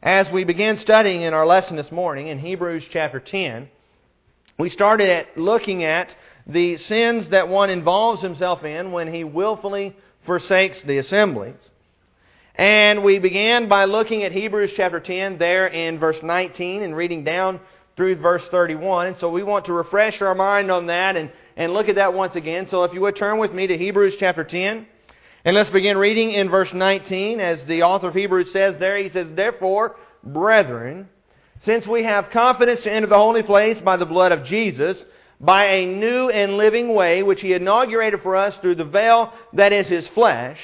As we began studying in our lesson this morning in Hebrews chapter 10, we started at looking at the sins that one involves himself in when he willfully forsakes the assemblies. And we began by looking at Hebrews chapter 10 there in verse 19 and reading down through verse 31. And so we want to refresh our mind on that and look at that once again. So if you would turn with me to Hebrews chapter 10. And let's begin reading in verse 19. As the author of Hebrews says there, he says, "Therefore, brethren, since we have confidence to enter the holy place by the blood of Jesus, by a new and living way, which He inaugurated for us through the veil that is His flesh,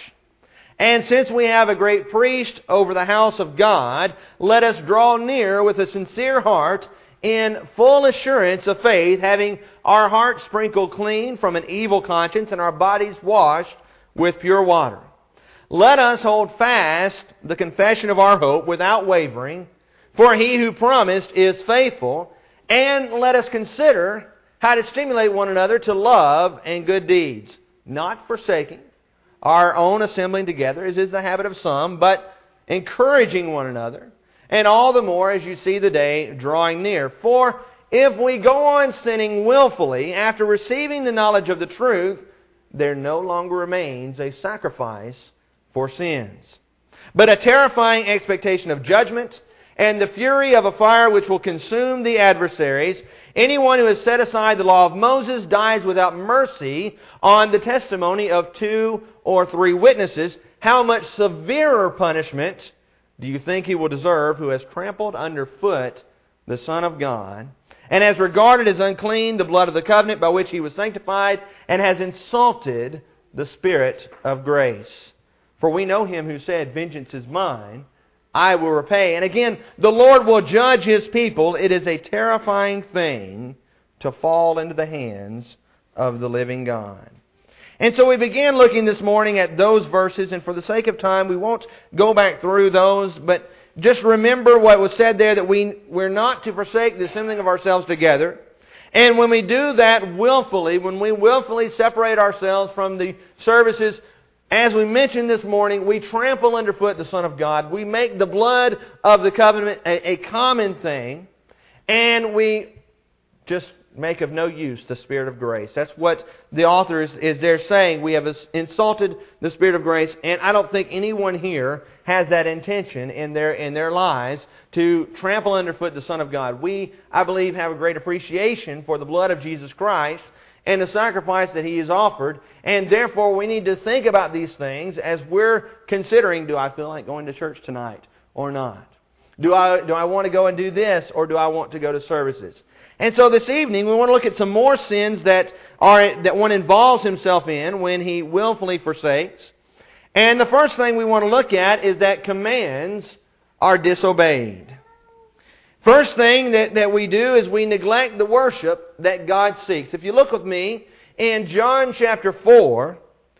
and since we have a great priest over the house of God, let us draw near with a sincere heart in full assurance of faith, having our hearts sprinkled clean from an evil conscience and our bodies washed with pure water. Let us hold fast the confession of our hope without wavering, for He who promised is faithful, and let us consider how to stimulate one another to love and good deeds, not forsaking our own assembling together, as is the habit of some, but encouraging one another, and all the more as you see the day drawing near. For if we go on sinning willfully after receiving the knowledge of the truth, there no longer remains a sacrifice for sins, but a terrifying expectation of judgment and the fury of a fire which will consume the adversaries. Anyone who has set aside the law of Moses dies without mercy on the testimony of 2 or 3 witnesses. How much severer punishment do you think he will deserve who has trampled underfoot the Son of God, and has regarded as unclean the blood of the covenant by which He was sanctified, and has insulted the Spirit of grace? For we know Him who said, 'Vengeance is mine, I will repay.' And again, the Lord will judge His people. It is a terrifying thing to fall into the hands of the living God." And so we began looking this morning at those verses, and for the sake of time, we won't go back through those, but just remember what was said there, that we're not to forsake the assembling of ourselves together. And when we do that willfully, when we willfully separate ourselves from the services, as we mentioned this morning, we trample underfoot the Son of God. We make the blood of the covenant a common thing, and we just make of no use the Spirit of grace. That's what the author is there saying. We have insulted the Spirit of grace, and I don't think anyone here has that intention in their lives to trample underfoot the Son of God. We, I believe, have a great appreciation for the blood of Jesus Christ and the sacrifice that He has offered, and therefore we need to think about these things as we're considering, do I feel like going to church tonight or not? Do I want to go and do this, or do I want to go to services? And so this evening we want to look at some more sins that one involves himself in when he willfully forsakes. And the first thing we want to look at is that commands are disobeyed. First thing that we do is we neglect the worship that God seeks. If you look with me in John chapter 4,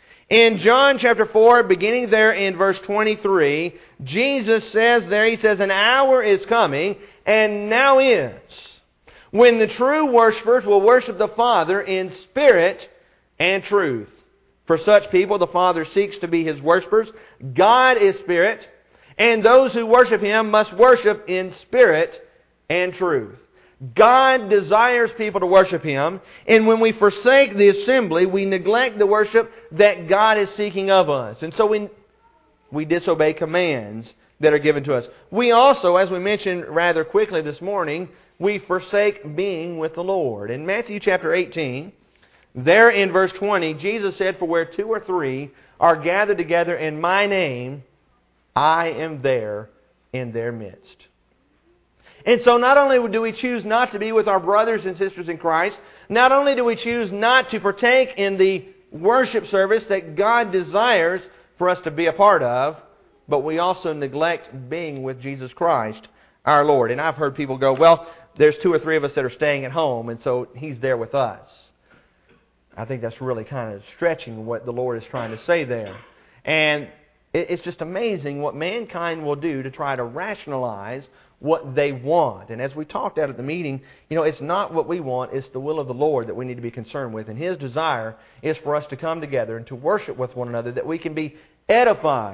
beginning there in verse 23, Jesus says there, He says, "An hour is coming, and now is, when the true worshipers will worship the Father in spirit and truth. For such people the Father seeks to be His worshipers. God is spirit, and those who worship Him must worship in spirit and truth." God desires people to worship Him, and when we forsake the assembly, we neglect the worship that God is seeking of us. And so we disobey commands that are given to us. We also, as we mentioned rather quickly this morning, we forsake being with the Lord. In Matthew chapter 18, there in verse 20, Jesus said, "For where 2 or 3 are gathered together in My name, I am there in their midst." And so not only do we choose not to be with our brothers and sisters in Christ, not only do we choose not to partake in the worship service that God desires for us to be a part of, but we also neglect being with Jesus Christ, our Lord. And I've heard people go, "Well, there's 2 or 3 of us that are staying at home, and so He's there with us." I think that's really kind of stretching what the Lord is trying to say there. And it's just amazing what mankind will do to try to rationalize what they want. And as we talked out at the meeting, it's not what we want, it's the will of the Lord that we need to be concerned with. And His desire is for us to come together and to worship with one another, that we can be edified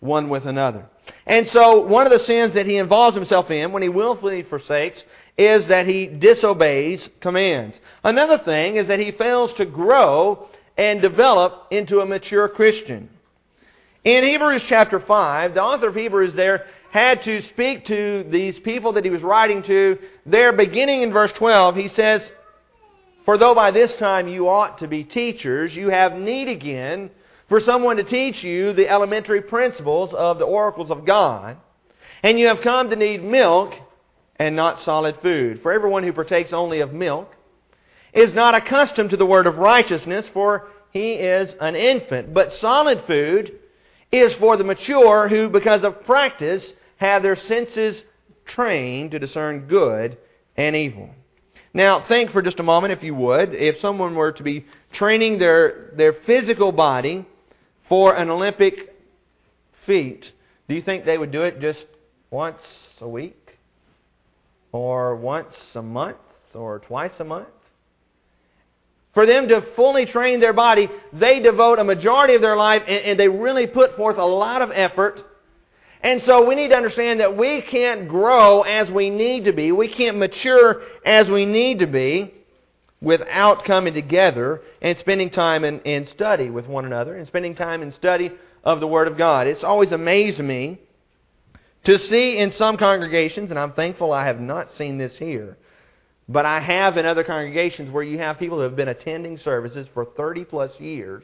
one with another. And so one of the sins that he involves himself in when he willfully forsakes is that he disobeys commands. Another thing is that he fails to grow and develop into a mature Christian. In Hebrews chapter 5, the author of Hebrews there had to speak to these people that he was writing to. There, beginning in verse 12, he says, "For though by this time you ought to be teachers, you have need again for someone to teach you the elementary principles of the oracles of God. And you have come to need milk and not solid food. For everyone who partakes only of milk is not accustomed to the word of righteousness, for he is an infant. But solid food is for the mature, who because of practice have their senses trained to discern good and evil." Now, think for just a moment, if you would, if someone were to be training their physical body for an Olympic feat, do you think they would do it just once a week? Or once a month? Or twice a month? For them to fully train their body, they devote a majority of their life and they really put forth a lot of effort. And so we need to understand that we can't grow as we need to be. We can't mature as we need to be without coming together and spending time in study with one another and spending time in study of the Word of God. It's always amazed me to see in some congregations, and I'm thankful I have not seen this here, but I have in other congregations where you have people who have been attending services for 30 plus years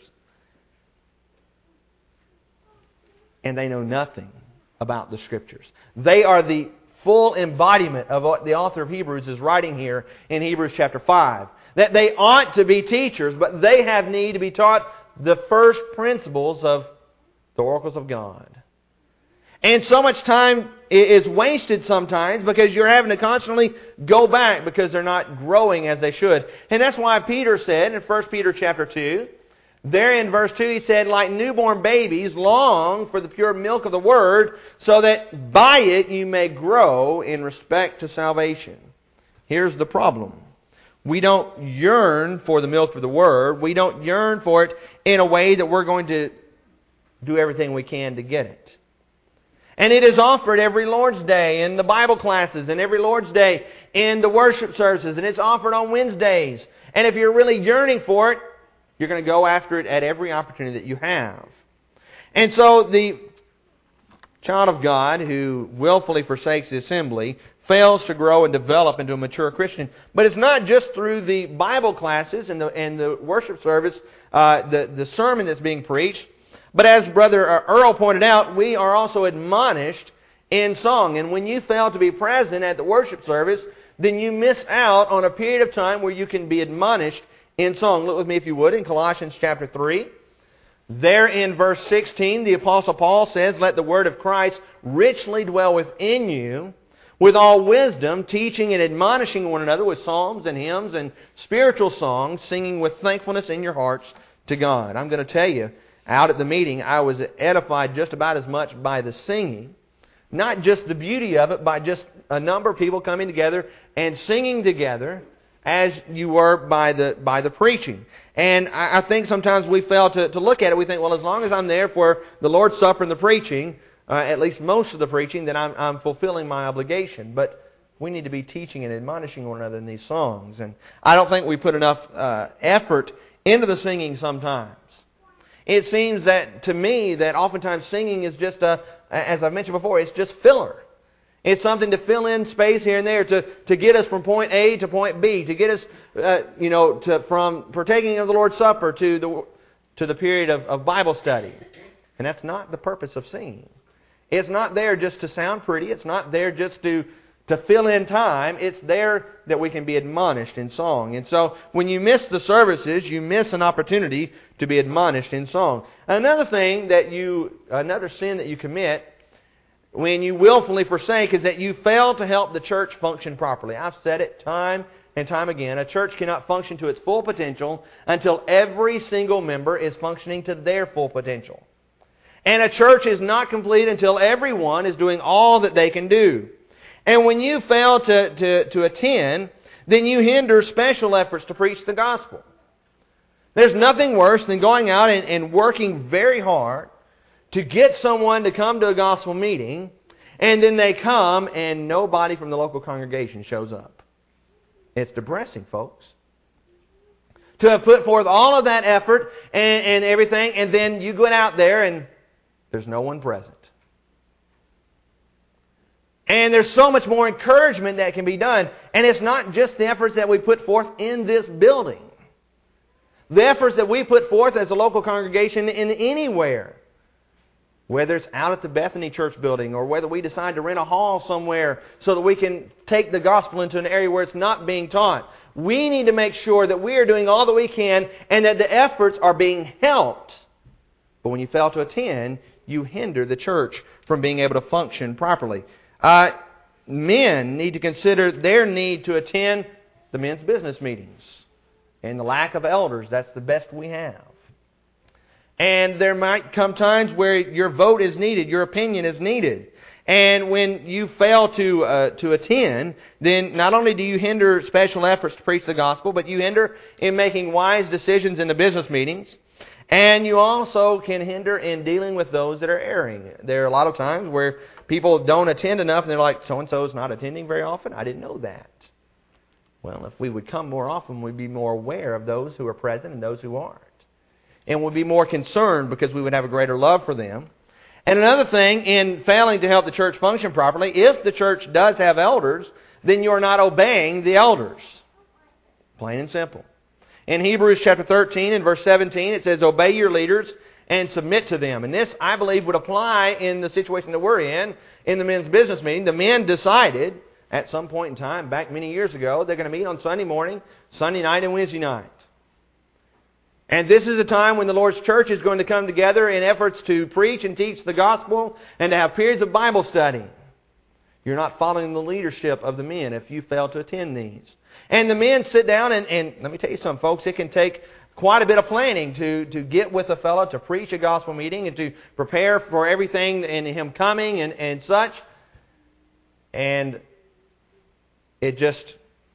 and they know nothing about the Scriptures. They are the full embodiment of what the author of Hebrews is writing here in Hebrews chapter 5. That they ought to be teachers, but they have need to be taught the first principles of the oracles of God. And so much time is wasted sometimes because you're having to constantly go back because they're not growing as they should. And that's why Peter said in 1 Peter chapter 2, there in verse 2 he said, "Like newborn babies, long for the pure milk of the Word, so that by it you may grow in respect to salvation." Here's the problem. We don't yearn for the milk of the Word. We don't yearn for it in a way that we're going to do everything we can to get it. And it is offered every Lord's Day in the Bible classes and every Lord's Day in the worship services. And it's offered on Wednesdays. And if you're really yearning for it, you're going to go after it at every opportunity that you have. And so the child of God who willfully forsakes the assembly fails to grow and develop into a mature Christian. But it's not just through the Bible classes and the worship service, the sermon that's being preached. But as Brother Earl pointed out, we are also admonished in song. And when you fail to be present at the worship service, then you miss out on a period of time where you can be admonished in song. Look with me, if you would, in Colossians chapter 3. There in verse 16, the Apostle Paul says, "Let the word of Christ richly dwell within you, with all wisdom, teaching and admonishing one another with psalms and hymns and spiritual songs, singing with thankfulness in your hearts to God." I'm going to tell you, out at the meeting, I was edified just about as much by the singing, not just the beauty of it, by just a number of people coming together and singing together, as you were by the preaching. And I think sometimes we fail to look at it. We think, well, as long as I'm there for the Lord's Supper and the preaching, at least most of the preaching, then I'm fulfilling my obligation. But we need to be teaching and admonishing one another in these songs. And I don't think we put enough effort into the singing sometimes. It seems that, to me, that oftentimes singing is just, as I've mentioned before, it's just filler. It's something to fill in space here and there to get us from point A to point B, to get us, from partaking of the Lord's Supper to the period of Bible study. And that's not the purpose of singing. It's not there just to sound pretty. It's not there just to fill in time. It's there that we can be admonished in song. And so when you miss the services, you miss an opportunity to be admonished in song. Another sin that you commit when you willfully forsake is that you fail to help the church function properly. I've said it time and time again. A church cannot function to its full potential until every single member is functioning to their full potential. And a church is not complete until everyone is doing all that they can do. And when you fail to attend, then you hinder special efforts to preach the gospel. There's nothing worse than going out and working very hard to get someone to come to a gospel meeting, and then they come and nobody from the local congregation shows up. It's depressing, folks. To have put forth all of that effort and everything, and then you go out there and there's no one present. And there's so much more encouragement that can be done. And it's not just the efforts that we put forth in this building. The efforts that we put forth as a local congregation in anywhere. Whether it's out at the Bethany Church building or whether we decide to rent a hall somewhere so that we can take the gospel into an area where it's not being taught. We need to make sure that we are doing all that we can and that the efforts are being helped. But when you fail to attend, you hinder the church from being able to function properly. Men need to consider their need to attend the men's business meetings. And the lack of elders, that's the best we have. And there might come times where your vote is needed, your opinion is needed. And when you fail to attend, then not only do you hinder special efforts to preach the gospel, but you hinder in making wise decisions in the business meetings. And you also can hinder in dealing with those that are erring. There are a lot of times where people don't attend enough and they're like, so-and-so is not attending very often? I didn't know that. Well, if we would come more often, we'd be more aware of those who are present and those who aren't. And we'd be more concerned because we would have a greater love for them. And another thing, in failing to help the church function properly, if the church does have elders, then you're not obeying the elders. Plain and simple. In Hebrews chapter 13 and verse 17, it says, obey your leaders and submit to them. And this, I believe, would apply in the situation that we're in the men's business meeting. The men decided at some point in time, back many years ago, they're going to meet on Sunday morning, Sunday night, and Wednesday night. And this is a time when the Lord's church is going to come together in efforts to preach and teach the gospel and to have periods of Bible study. You're not following the leadership of the men if you fail to attend these. And the men sit down and let me tell you something, folks, it can take quite a bit of planning to get with a fellow to preach a gospel meeting and to prepare for everything and him coming and such. And it just,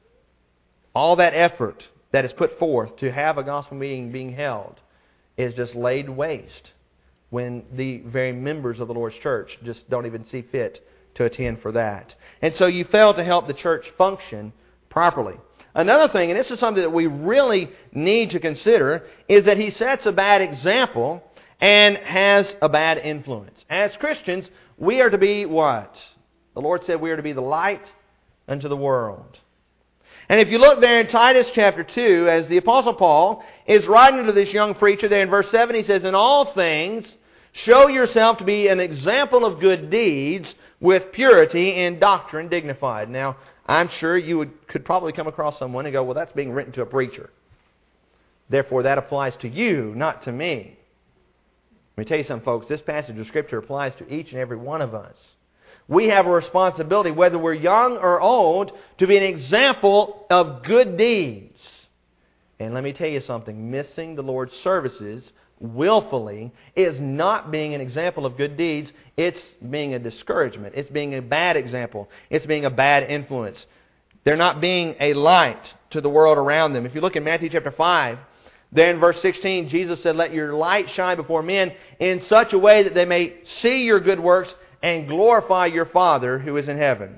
all that effort that is put forth to have a gospel meeting being held is just laid waste when the very members of the Lord's church just don't even see fit to attend for that. And so you fail to help the church function properly. Another thing, and this is something that we really need to consider, is that he sets a bad example and has a bad influence. As Christians, we are to be what? The Lord said we are to be the light unto the world. And if you look there in Titus chapter 2, as the Apostle Paul is writing to this young preacher there in verse 7, he says, in all things, show yourself to be an example of good deeds with purity and doctrine dignified. Now, I'm sure you could probably come across someone and go, well, that's being written to a preacher. Therefore, that applies to you, not to me. Let me tell you something, folks. This passage of Scripture applies to each and every one of us. We have a responsibility, whether we're young or old, to be an example of good deeds. And let me tell you something. Missing the Lord's services willfully is not being an example of good deeds. It's being a discouragement. It's being a bad example. It's being a bad influence. They're not being a light to the world around them. If you look in Matthew chapter 5, there in verse 16, Jesus said, let your light shine before men in such a way that they may see your good works and glorify your Father who is in heaven.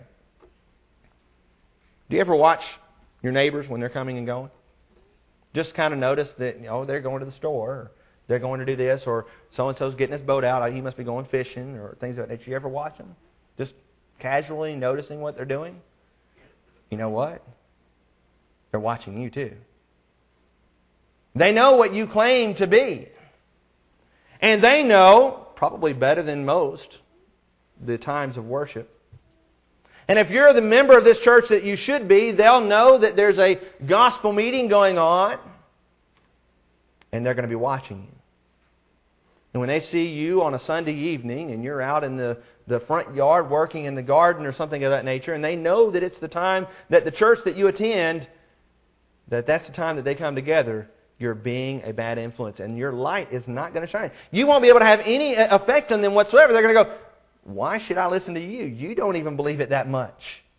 Do you ever watch your neighbors when they're coming and going? Just kind of notice that, they're going to the store, or they're going to do this, or so-and-so's getting his boat out, he must be going fishing, or things like that. Did you ever watch them? Just casually noticing what they're doing? You know what? They're watching you too. They know what you claim to be. And they know, probably better than most, the times of worship. And if you're the member of this church that you should be, they'll know that there's a gospel meeting going on, and they're going to be watching you. And when they see you on a Sunday evening and you're out in the front yard working in the garden or something of that nature, and they know that it's the time that the church that you attend, that's the time that they come together, you're being a bad influence, and your light is not going to shine. You won't be able to have any effect on them whatsoever. They're going to go, why should I listen to you? You don't even believe it that much.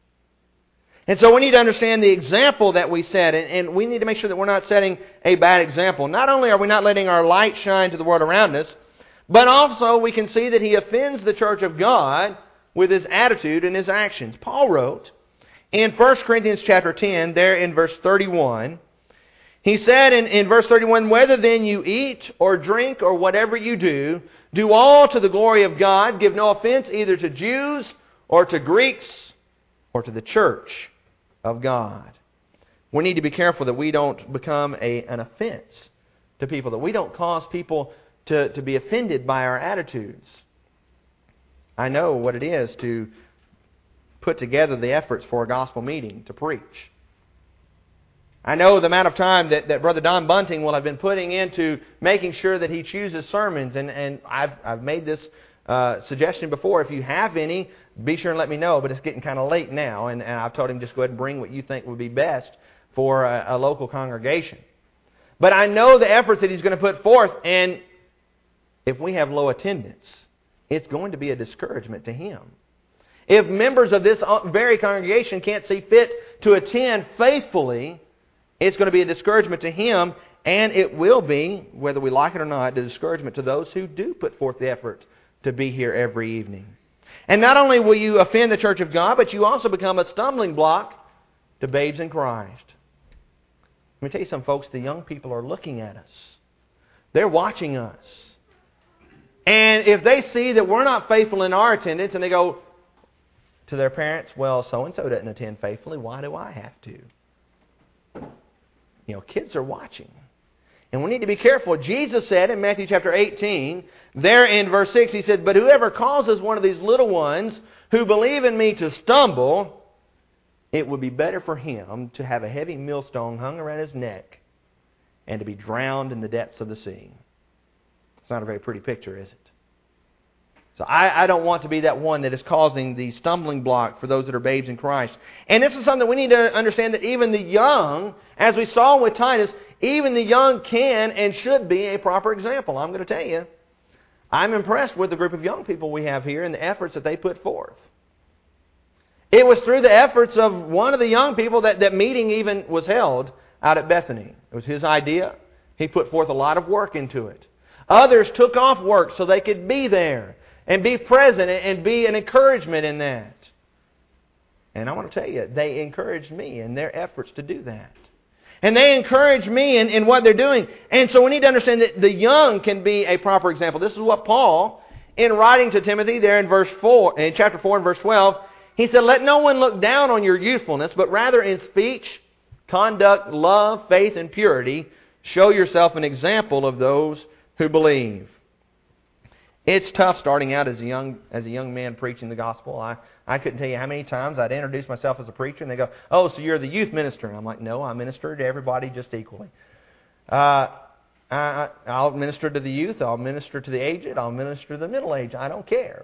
And so we need to understand the example that we set, and we need to make sure that we're not setting a bad example. Not only are we not letting our light shine to the world around us, But also we can see that he offends the church of God with his attitude and his actions. Paul wrote in 1 Corinthians chapter 10, there in verse 31, he said in verse 31, "Whether then you eat or drink or whatever you do, do all to the glory of God. Give no offense either to Jews or to Greeks or to the church of God." We need to be careful that we don't become an offense to people, that we don't cause people to be offended by our attitudes. I know what it is to put together the efforts for a gospel meeting, to preach. I know the amount of time that Brother Don Bunting will have been putting into making sure that he chooses sermons. And I've made this suggestion before. If you have any, be sure and let me know. But it's getting kind of late now. And I've told him just go ahead and bring what you think would be best for a local congregation. But I know the efforts that he's going to put forth. And if we have low attendance, it's going to be a discouragement to him. If members of this very congregation can't see fit to attend faithfully, it's going to be a discouragement to him, and it will be, whether we like it or not, a discouragement to those who do put forth the effort to be here every evening. And not only will you offend the church of God, but you also become a stumbling block to babes in Christ. Let me tell you something, folks. The young people are looking at us. They're watching us. And if they see that we're not faithful in our attendance, and they go to their parents, "Well, so-and-so doesn't attend faithfully, why do I have to?" Kids are watching. And we need to be careful. Jesus said in Matthew chapter 18, there in verse 6, He said, "But whoever causes one of these little ones who believe in me to stumble, it would be better for him to have a heavy millstone hung around his neck and to be drowned in the depths of the sea." It's not a very pretty picture, is it? So I don't want to be that one that is causing the stumbling block for those that are babes in Christ. And this is something that we need to understand, that even the young, as we saw with Titus, even the young can and should be a proper example. I'm going to tell you, I'm impressed with the group of young people we have here and the efforts that they put forth. It was through the efforts of one of the young people that meeting even was held out at Bethany. It was his idea. He put forth a lot of work into it. Others took off work so they could be there and be present and be an encouragement in that. And I want to tell you, they encouraged me in their efforts to do that. And they encourage me in what they're doing. And so we need to understand that the young can be a proper example. This is what Paul, in writing to Timothy there in chapter 4 and verse 12, he said, "Let no one look down on your youthfulness, but rather in speech, conduct, love, faith, and purity, show yourself an example of those who believe." It's tough starting out as a young man preaching the gospel. I couldn't tell you how many times I'd introduce myself as a preacher, and they go, "Oh, so you're the youth minister?" And I'm like, "No, I minister to everybody just equally. I'll minister to the youth, I'll minister to the aged, I'll minister to the middle-aged. I don't care."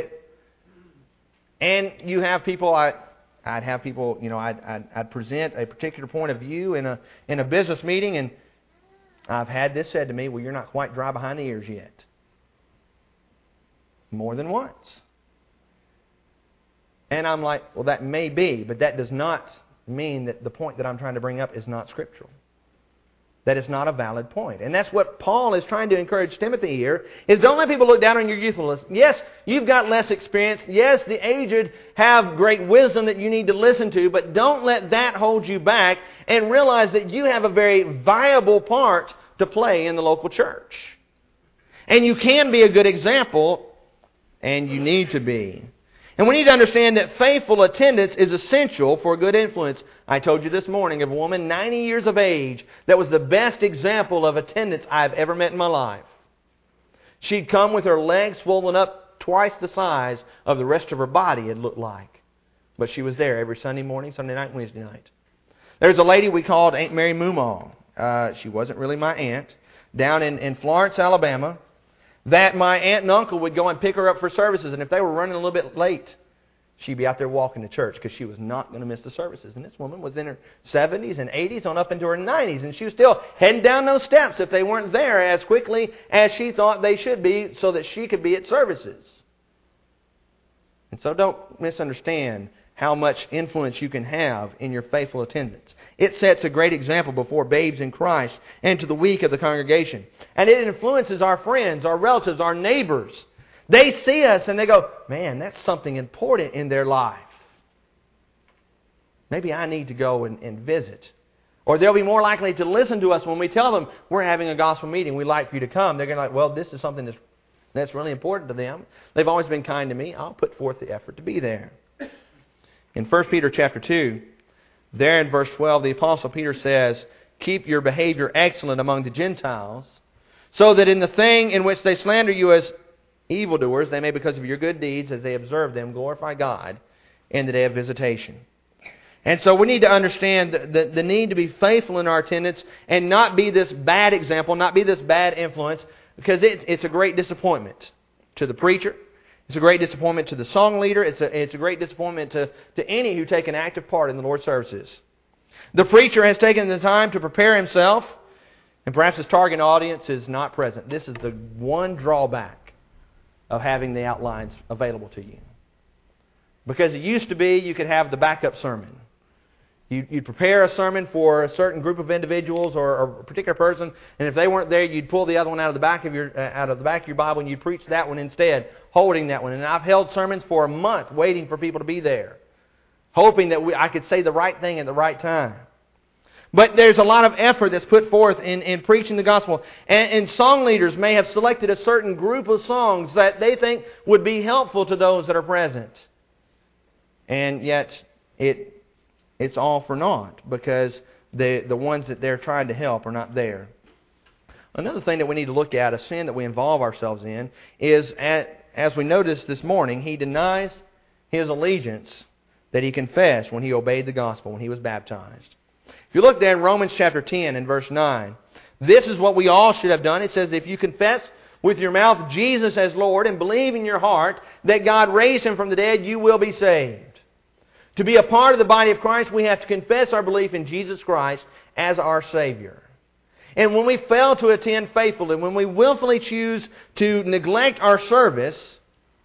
And you have people, I'd have people, I'd present a particular point of view in a business meeting, and I've had this said to me, "Well, you're not quite dry behind the ears yet." More than once. And I'm like, well, that may be, but that does not mean that the point that I'm trying to bring up is not scriptural. That is not a valid point. And that's what Paul is trying to encourage Timothy here, is don't let people look down on your youthfulness. Yes, you've got less experience. Yes, the aged have great wisdom that you need to listen to, but don't let that hold you back, and realize that you have a very viable part to play in the local church. And you can be a good example, and you need to be. And we need to understand that faithful attendance is essential for a good influence. I told you this morning of a woman 90 years of age that was the best example of attendance I've ever met in my life. She'd come with her legs swollen up twice the size of the rest of her body, it looked like. But she was there every Sunday morning, Sunday night, Wednesday night. There's a lady we called Aunt Mary Moomaw. She wasn't really my aunt. Down in Florence, Alabama, that my aunt and uncle would go and pick her up for services. And if they were running a little bit late, she'd be out there walking to church because she was not going to miss the services. And this woman was in her 70s and 80s on up into her 90s. And she was still heading down those steps if they weren't there as quickly as she thought they should be so that she could be at services. And so don't misunderstand how much influence you can have in your faithful attendance. It sets a great example before babes in Christ and to the weak of the congregation. And it influences our friends, our relatives, our neighbors. They see us and they go, man, that's something important in their life. Maybe I need to go and visit. Or they'll be more likely to listen to us when we tell them we're having a gospel meeting. We'd like for you to come. They're going to like, well, this is something that's really important to them. They've always been kind to me. I'll put forth the effort to be there. In 1 Peter chapter 2, there in verse 12, the Apostle Peter says, keep your behavior excellent among the Gentiles, so that in the thing in which they slander you as evildoers, they may, because of your good deeds, as they observe them, glorify God in the day of visitation. And so we need to understand the need to be faithful in our attendance and not be this bad example, not be this bad influence, because it's a great disappointment to the preacher. It's a great disappointment to the song leader. It's a great disappointment to any who take an active part in the Lord's services. The preacher has taken the time to prepare himself, and perhaps his target audience is not present. This is the one drawback of having the outlines available to you. Because it used to be you could have the backup sermon. You'd prepare a sermon for a certain group of individuals or a particular person, and if they weren't there, you'd pull the other one out of the back of your Bible, and you'd preach that one instead, holding that one. And I've held sermons for a month, waiting for people to be there, hoping that I could say the right thing at the right time. But there's a lot of effort that's put forth in preaching the gospel, and song leaders may have selected a certain group of songs that they think would be helpful to those that are present, and yet it's all for naught because the ones that they're trying to help are not there. Another thing that we need to look at, a sin that we involve ourselves in, is, as we noticed this morning, he denies his allegiance that he confessed when he obeyed the gospel, when he was baptized. If you look there in Romans chapter 10 and verse 9, this is what we all should have done. It says, if you confess with your mouth Jesus as Lord and believe in your heart that God raised Him from the dead, you will be saved. To be a part of the body of Christ, we have to confess our belief in Jesus Christ as our Savior. And when we fail to attend faithfully, when we willfully choose to neglect our service,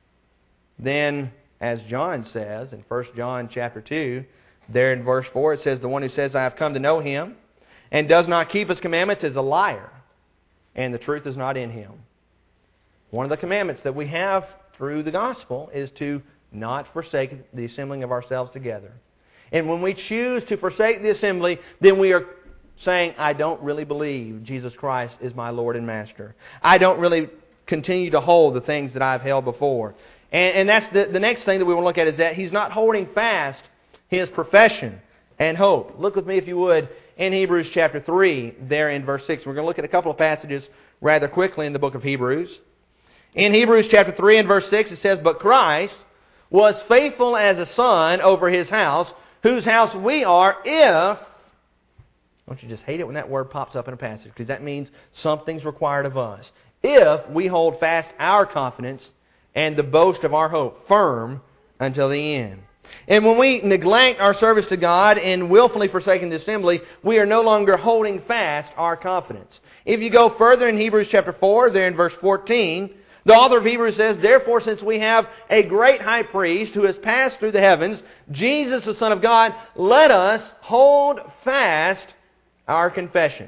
then, as John says in 1 John chapter 2, there in verse 4, it says, the one who says, I have come to know Him, and does not keep His commandments is a liar, and the truth is not in him. One of the commandments that we have through the gospel is to not forsake the assembling of ourselves together. And when we choose to forsake the assembly, then we are saying, I don't really believe Jesus Christ is my Lord and Master. I don't really continue to hold the things that I've held before. And that's the next thing that we want to look at, is that he's not holding fast his profession and hope. Look with me, if you would, in Hebrews chapter 3, there in verse 6. We're going to look at a couple of passages rather quickly in the book of Hebrews. In Hebrews chapter 3 and verse 6, it says, but Christ was faithful as a son over His house, whose house we are if... Don't you just hate it when that word pops up in a passage? Because that means something's required of us. If we hold fast our confidence and the boast of our hope firm until the end. And when we neglect our service to God and willfully forsaking the assembly, we are no longer holding fast our confidence. If you go further in Hebrews chapter 4, there in verse 14... the author of Hebrews says, therefore, since we have a great high priest who has passed through the heavens, Jesus the Son of God, let us hold fast our confession.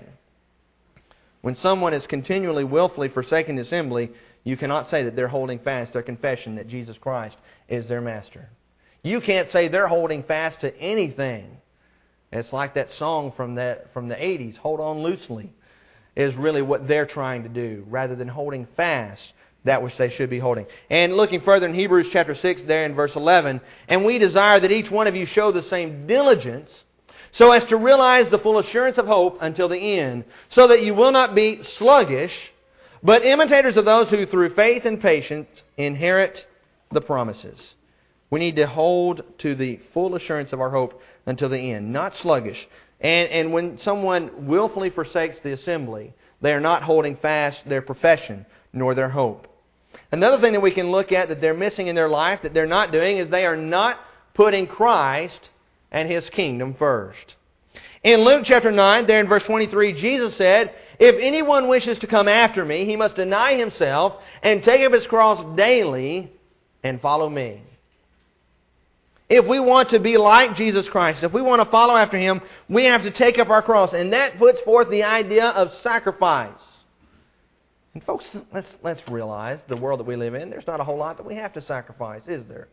When someone is continually willfully forsaking the assembly, you cannot say that they're holding fast their confession that Jesus Christ is their Master. You can't say they're holding fast to anything. It's like that song from the 80s, Hold On Loosely, is really what they're trying to do, rather than holding fast that which they should be holding. And looking further in Hebrews chapter 6, there in verse 11, and we desire that each one of you show the same diligence, so as to realize the full assurance of hope until the end, so that you will not be sluggish, but imitators of those who through faith and patience inherit the promises. We need to hold to the full assurance of our hope until the end, not sluggish. And when someone willfully forsakes the assembly, they are not holding fast their profession nor their hope. Another thing that we can look at that they're missing in their life, that they're not doing, is they are not putting Christ and His kingdom first. In Luke chapter 9, there in verse 23, Jesus said, if anyone wishes to come after me, he must deny himself and take up his cross daily and follow me. If we want to be like Jesus Christ, if we want to follow after Him, we have to take up our cross. And that puts forth the idea of sacrifice. And folks, let's realize the world that we live in, there's not a whole lot that we have to sacrifice, is there?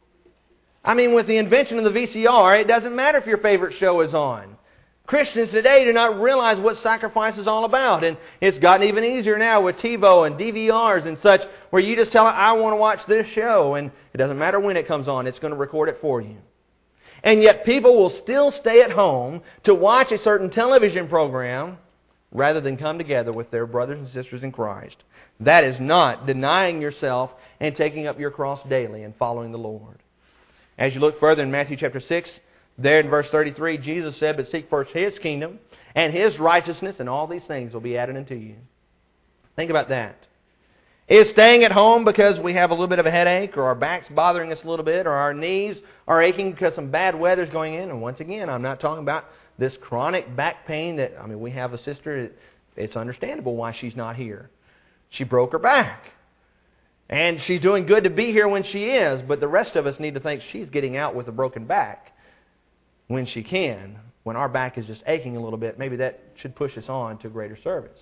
I mean, with the invention of the VCR, it doesn't matter if your favorite show is on. Christians today do not realize what sacrifice is all about. And it's gotten even easier now with TiVo and DVRs and such, where you just tell it, I want to watch this show. And it doesn't matter when it comes on, it's going to record it for you. And yet people will still stay at home to watch a certain television program rather than come together with their brothers and sisters in Christ. That is not denying yourself and taking up your cross daily and following the Lord. As you look further in Matthew chapter 6, there in verse 33, Jesus said, but seek first His kingdom and His righteousness, and all these things will be added unto you. Think about that. Is staying at home because we have a little bit of a headache, or our back's bothering us a little bit, or our knees are aching because some bad weather's going in? And once again, I'm not talking about this chronic back pain that, we have a sister, it's understandable why she's not here. She broke her back. And she's doing good to be here when she is, but the rest of us need to think she's getting out with a broken back when she can. When our back is just aching a little bit, maybe that should push us on to greater service.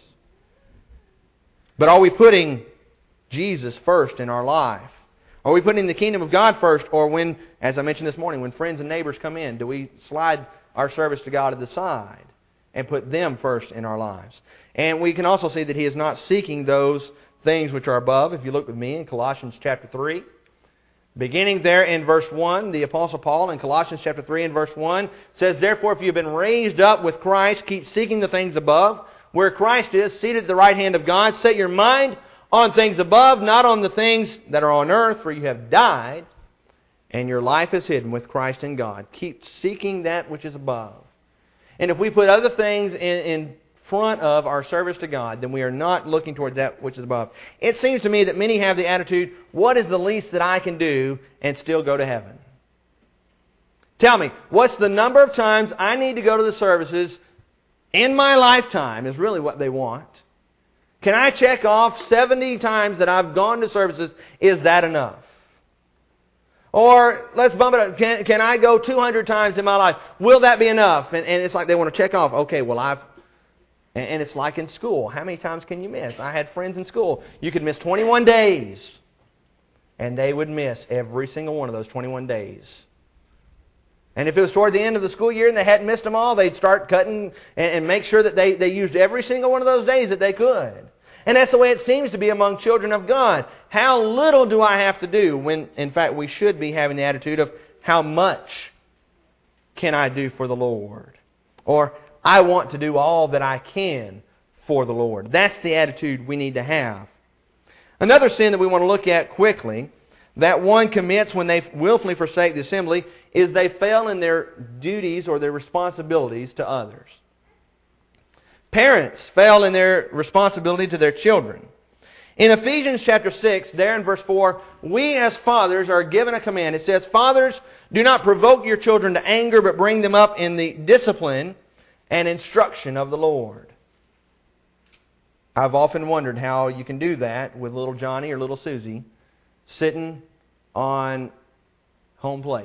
But are we putting Jesus first in our life? Are we putting the kingdom of God first? Or when, as I mentioned this morning, when friends and neighbors come in, do we slide our service to God to the side and put them first in our lives? And we can also see that He is not seeking those things which are above. If you look with me in Colossians chapter 3, beginning there in verse 1, the Apostle Paul in Colossians chapter 3 and verse 1 says, therefore, if you have been raised up with Christ, keep seeking the things above, where Christ is, seated at the right hand of God. Set your mind on things above, not on the things that are on earth, for you have died, and your life is hidden with Christ in God. Keep seeking that which is above. And if we put other things in front of our service to God, then we are not looking towards that which is above. It seems to me that many have the attitude, what is the least that I can do and still go to heaven? Tell me, what's the number of times I need to go to the services in my lifetime is really what they want. Can I check off 70 times that I've gone to services? Is that enough? Or let's bump it up. Can I go 200 times in my life? Will that be enough? And it's like they want to check off. Okay, well and it's like in school. How many times can you miss? I had friends in school. You could miss 21 days. And they would miss every single one of those 21 days. And if it was toward the end of the school year and they hadn't missed them all, they'd start cutting and make sure that they used every single one of those days that they could. And that's the way it seems to be among children of God. How little do I have to do when, in fact, we should be having the attitude of how much can I do for the Lord? Or I want to do all that I can for the Lord. That's the attitude we need to have. Another sin that we want to look at quickly, that one commits when they willfully forsake the assembly, is they fail in their duties or their responsibilities to others. Parents fail in their responsibility to their children. In Ephesians chapter 6, there in verse 4, we as fathers are given a command. It says, fathers, do not provoke your children to anger, but bring them up in the discipline and instruction of the Lord. I've often wondered how you can do that with little Johnny or little Susie sitting on home plate,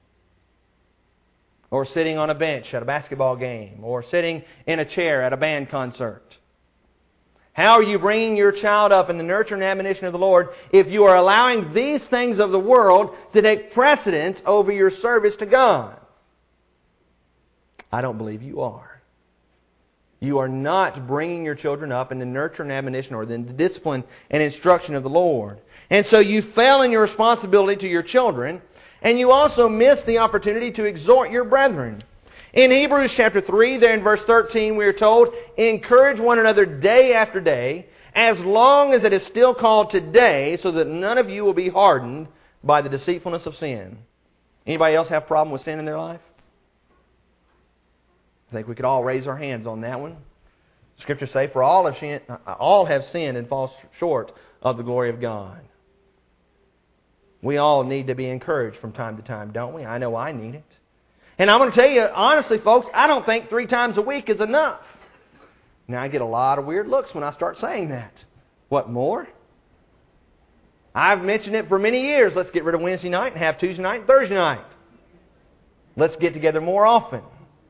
or sitting on a bench at a basketball game, or sitting in a chair at a band concert. How are you bringing your child up in the nurture and admonition of the Lord if you are allowing these things of the world to take precedence over your service to God? I don't believe you are. You are not bringing your children up in the nurture and admonition or the discipline and instruction of the Lord. And so you fail in your responsibility to your children, and you also miss the opportunity to exhort your brethren. In Hebrews chapter 3, there in verse 13, we are told, encourage one another day after day, as long as it is still called today, so that none of you will be hardened by the deceitfulness of sin. Anybody else have a problem with sin in their life? I think we could all raise our hands on that one. Scriptures say, for all have sinned and fall short of the glory of God. We all need to be encouraged from time to time, don't we? I know I need it. And I'm going to tell you, honestly, folks, I don't think 3 times a week is enough. Now, I get a lot of weird looks when I start saying that. What, more? I've mentioned it for many years. Let's get rid of Wednesday night and have Tuesday night and Thursday night. Let's get together more often.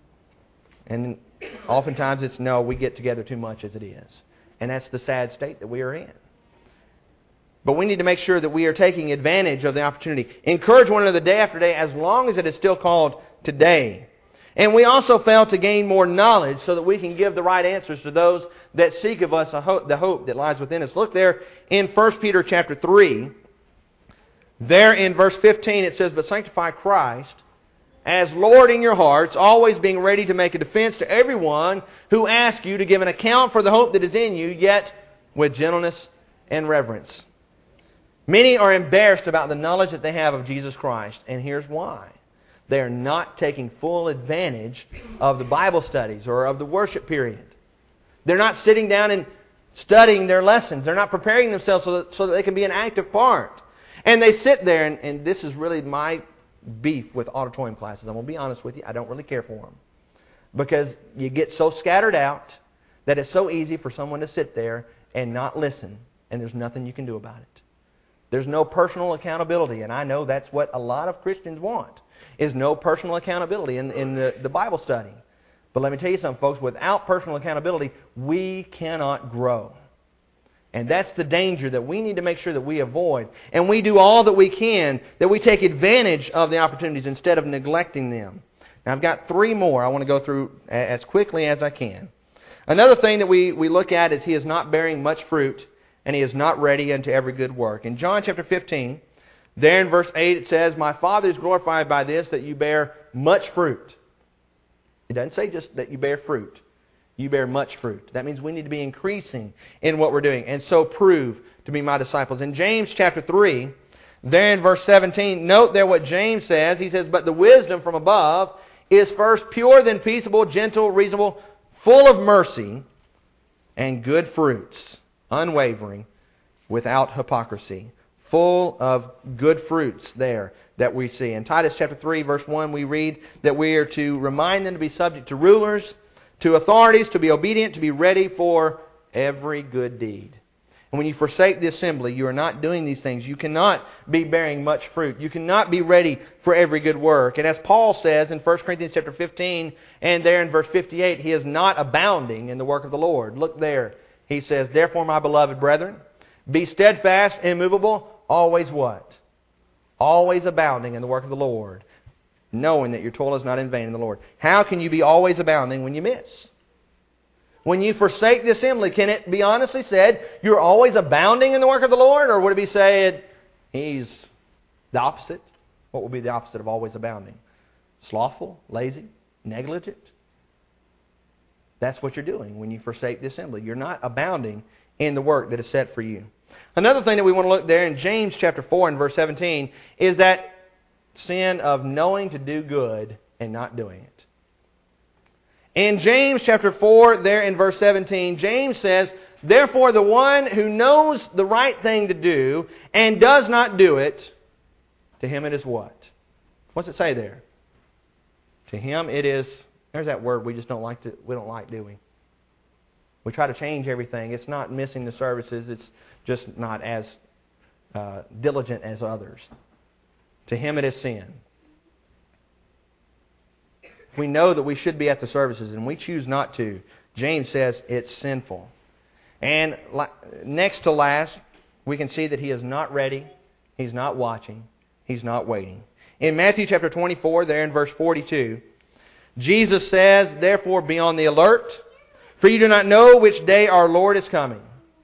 And oftentimes it's, no, we get together too much as it is. And that's the sad state that we are in. But we need to make sure that we are taking advantage of the opportunity. Encourage one another day after day as long as it is still called today. And we also fail to gain more knowledge so that we can give the right answers to those that seek of us the hope that lies within us. Look there in 1 Peter chapter 3. There in verse 15 it says, "But sanctify Christ as Lord in your hearts, always being ready to make a defense to everyone who asks you to give an account for the hope that is in you, yet with gentleness and reverence." Many are embarrassed about the knowledge that they have of Jesus Christ, and here's why. They are not taking full advantage of the Bible studies or of the worship period. They're not sitting down and studying their lessons. They're not preparing themselves so that they can be an active part. And they sit there, and this is really my beef with auditorium classes. I'm going to be honest with you, I don't really care for them. Because you get so scattered out that it's so easy for someone to sit there and not listen, and there's nothing you can do about it. There's no personal accountability, and I know that's what a lot of Christians want, is no personal accountability in the Bible study. But let me tell you something, folks, without personal accountability, we cannot grow. And that's the danger that we need to make sure that we avoid. And we do all that we can, that we take advantage of the opportunities instead of neglecting them. Now, I've got 3 more I want to go through as quickly as I can. Another thing that we look at is he is not bearing much fruit, and he is not ready unto every good work. In John chapter 15, there in verse 8 it says, "My Father is glorified by this, that you bear much fruit." It doesn't say just that you bear fruit. You bear much fruit. That means we need to be increasing in what we're doing, and so prove to be my disciples. In James chapter 3, there in verse 17, note there what James says. He says, "But the wisdom from above is first pure, then peaceable, gentle, reasonable, full of mercy and good fruits, unwavering, without hypocrisy." Full of good fruits there that we see. In Titus chapter 3, verse 1, we read that we are to remind them to be subject to rulers, to authorities, to be obedient, to be ready for every good deed. And when you forsake the assembly, you are not doing these things. You cannot be bearing much fruit. You cannot be ready for every good work. And as Paul says in 1 Corinthians chapter 15, and there in verse 58, he is not abounding in the work of the Lord. Look there. He says, "Therefore, my beloved brethren, be steadfast, immovable, always" what? Always abounding in the work of the Lord, knowing that your toil is not in vain in the Lord. How can you be always abounding when you miss? When you forsake the assembly, can it be honestly said, you're always abounding in the work of the Lord? Or would it be said, he's the opposite? What would be the opposite of always abounding? Slothful, lazy, negligent? That's what you're doing when you forsake the assembly. You're not abounding in the work that is set for you. Another thing that we want to look there in James chapter 4 and verse 17 is that sin of knowing to do good and not doing it. In James chapter 4, there in verse 17, James says, "Therefore the one who knows the right thing to do and does not do it, to him it is" what? What's it say there? To him it is, there's that word we don't like, do we? We try to change everything. It's not missing the services. It's just not as diligent as others. To him it is sin. We know that we should be at the services and we choose not to. James says it's sinful. And next to last, we can see that he is not ready, he's not watching, he's not waiting. In Matthew chapter 24, there in verse 42, Jesus says, "Therefore be on the alert, for you do not know which day our Lord is coming."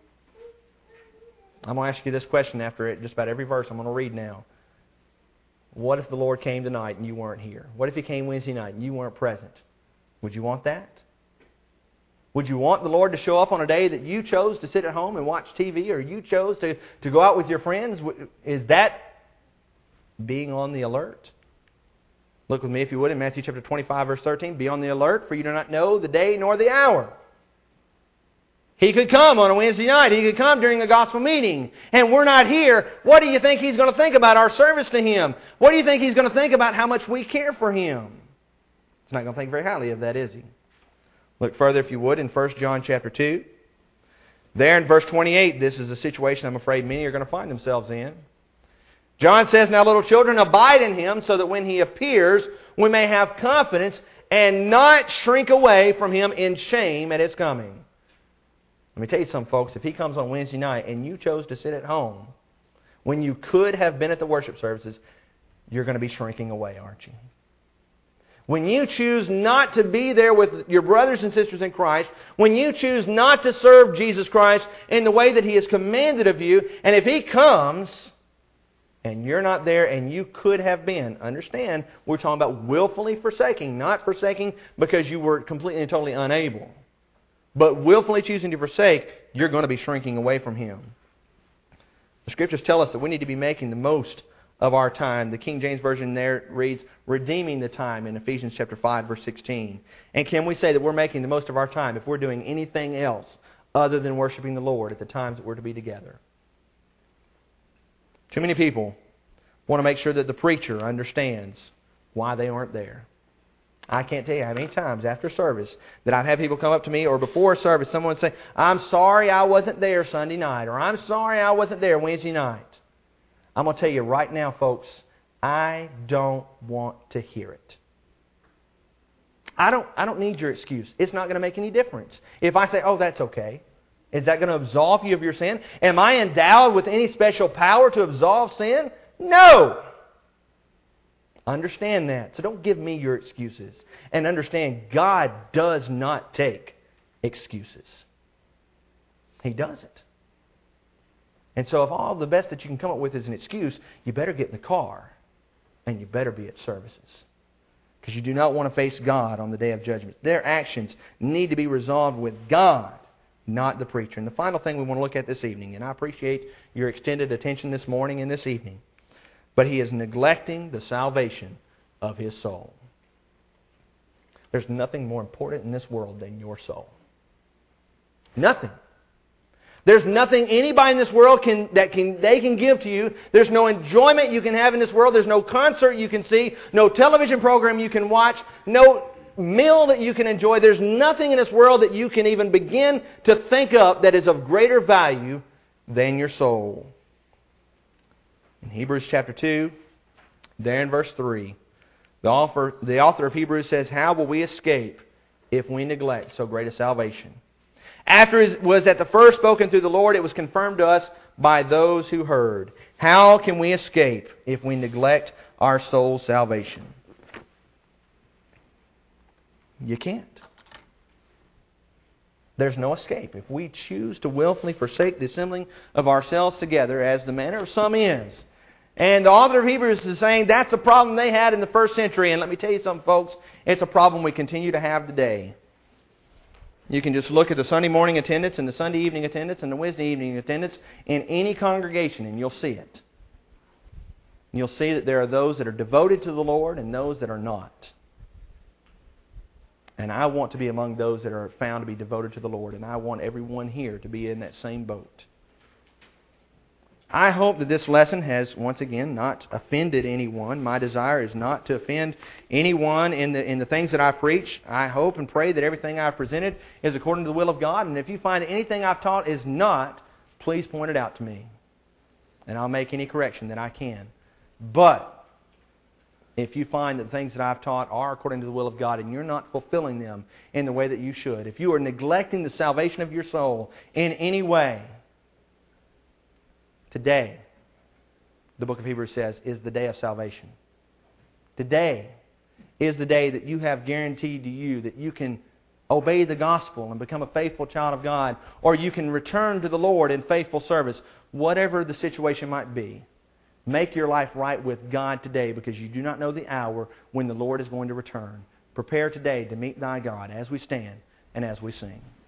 I'm going to ask you this question after just about every verse I'm going to read now. What if the Lord came tonight and you weren't here? What if He came Wednesday night and you weren't present? Would you want that? Would you want the Lord to show up on a day that you chose to sit at home and watch TV, or you chose to go out with your friends? Is that being on the alert? Look with me, if you would, in Matthew chapter 25, verse 13. "Be on the alert, for you do not know the day nor the hour." He could come on a Wednesday night. He could come during a gospel meeting. And we're not here. What do you think He's going to think about our service to Him? What do you think He's going to think about how much we care for Him? He's not going to think very highly of that, is He? Look further, if you would, in 1 John chapter 2. There in verse 28, this is a situation I'm afraid many are going to find themselves in. John says, now little children, abide in Him, so that when He appears, we may have confidence and not shrink away from Him in shame at His coming. Let me tell you something, folks. If He comes on Wednesday night and you chose to sit at home when you could have been at the worship services, you're going to be shrinking away, aren't you? When you choose not to be there with your brothers and sisters in Christ, when you choose not to serve Jesus Christ in the way that He has commanded of you, and if He comes and you're not there and you could have been, understand, we're talking about willfully forsaking, not forsaking because you were completely and totally unable. But willfully choosing to forsake, you're going to be shrinking away from Him. The Scriptures tell us that we need to be making the most of our time. The King James Version there reads, redeeming the time in Ephesians chapter 5, verse 16. And can we say that we're making the most of our time if we're doing anything else other than worshiping the Lord at the times that we're to be together? Too many people want to make sure that the preacher understands why they aren't there. I can't tell you how many times after service that I've had people come up to me, or before service, someone would say, I'm sorry I wasn't there Sunday night, or I'm sorry I wasn't there Wednesday night. I'm going to tell you right now, folks, I don't want to hear it. I don't need your excuse. It's not going to make any difference. If I say, oh, that's okay, is that going to absolve you of your sin? Am I endowed with any special power to absolve sin? No! Understand that. So don't give me your excuses. And understand, God does not take excuses. He doesn't. And so if all the best that you can come up with is an excuse, you better get in the car and you better be at services. Because you do not want to face God on the day of judgment. Their actions need to be resolved with God, not the preacher. And the final thing we want to look at this evening, and I appreciate your extended attention this morning and this evening, but he is neglecting the salvation of his soul. There's nothing more important in this world than your soul. Nothing. There's nothing anybody in this world they can give to you. There's no enjoyment you can have in this world. There's no concert you can see, no television program you can watch, no meal that you can enjoy. There's nothing in this world that you can even begin to think of that is of greater value than your soul. In Hebrews chapter 2, there in verse 3, the author of Hebrews says, how will we escape if we neglect so great a salvation? After it was at the first spoken through the Lord, it was confirmed to us by those who heard. How can we escape if we neglect our soul's salvation? You can't. There's no escape. If we choose to willfully forsake the assembling of ourselves together, as the manner of some is. And the author of Hebrews is saying that's the problem they had in the first century. And let me tell you something, folks. It's a problem we continue to have today. You can just look at the Sunday morning attendance and the Sunday evening attendance and the Wednesday evening attendance in any congregation and you'll see it. You'll see that there are those that are devoted to the Lord and those that are not. And I want to be among those that are found to be devoted to the Lord, and I want everyone here to be in that same boat. I hope that this lesson has, once again, not offended anyone. My desire is not to offend anyone in the things that I preach. I hope and pray that everything I've presented is according to the will of God. And if you find anything I've taught is not, please point it out to me. And I'll make any correction that I can. But if you find that the things that I've taught are according to the will of God and you're not fulfilling them in the way that you should, if you are neglecting the salvation of your soul in any way, today, the book of Hebrews says, is the day of salvation. Today is the day that you have guaranteed to you that you can obey the gospel and become a faithful child of God, or you can return to the Lord in faithful service, whatever the situation might be. Make your life right with God today, because you do not know the hour when the Lord is going to return. Prepare today to meet thy God as we stand and as we sing.